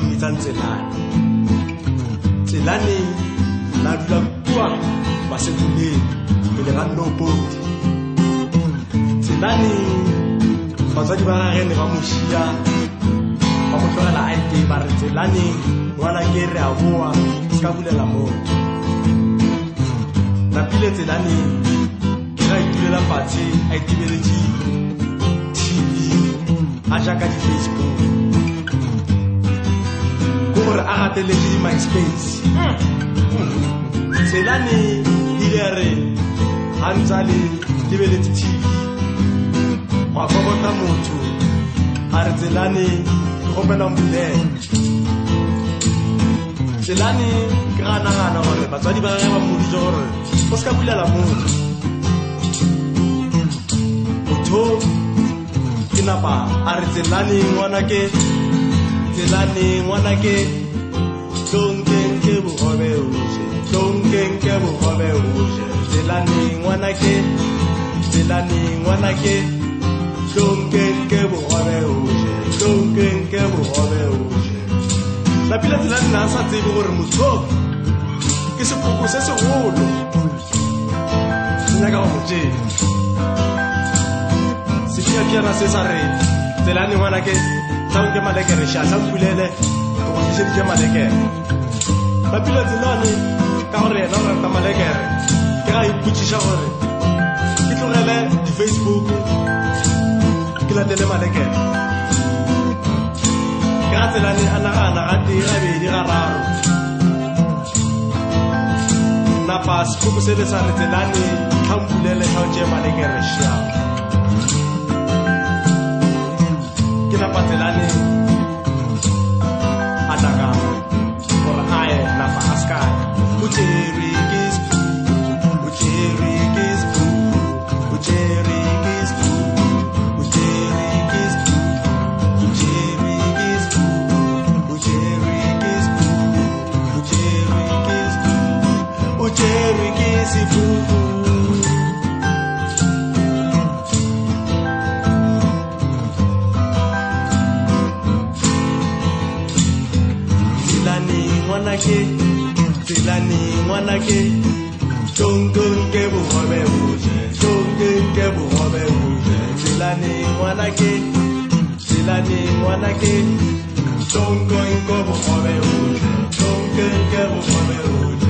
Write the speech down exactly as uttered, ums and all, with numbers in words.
mmitsang Tselane. Tselane la dula kua Masekuleng pele ga Nnopodi. Tselane batswadi ba gagwe ne ba mo šia ba mo tlogela a ete ba re Tselane ngwana ke re a boa se ka bulela motho. Napile Tselane ke ga itulela fatshe a itibeletše T V a jaaka di-Facebook ko gore a gateletse di-MySpace. Tselane ile a re ga ntse a le tibeletse T V wa kokota motho a re Tselane ke gopela mbulele. Tselane ke ga nagana gore batswadi ba ge ba mmoditse gore o se ka bulela motho. Motho ke napa a re Tselane ngwanake, Tselane ngwanake, tonkenke bogobe oje, tonkenke bogobe oje. Tselane ngwanake, Tselane ngwanake, tonkenke bogobe oje, tonkenke bogobe oje. Napile Tselane na sa tsebe gore motho ke sepoko se segolo se nyaka go motšena. Sefiafiana se sa re Tselane ngwanake sa nke malekere ša sa mpulele go go dišeditše malekere. Napile Tselane ka gore yena o rata malekere ke ga ipotšiša gore ke tlogele di-Facebook ke latele malekere. Ke ga Tselane a nagana gate gabedi ga raro napa sepoko se le sa re Tselane ga mpulele ga o tšee malekere ša. Ke napa Tselane a nagana gore a ye napa a se kae. O tšere ke sepoko, o tšere ke sepoko, o tšere ke sepoko, o tšere ke sepoko, o tšere ke sepoko, o tšere ke sepoko, o tšere ke sepoko, o tšere ke sepoko. Tselane ngwanake, Tselane ngwanake, tonkenke bogobe oje, tonkenke bogobe oje. Tselane ngwanake, Tselane ngwanake, tonkenke bogobe oje, tonkenke bogobe oje.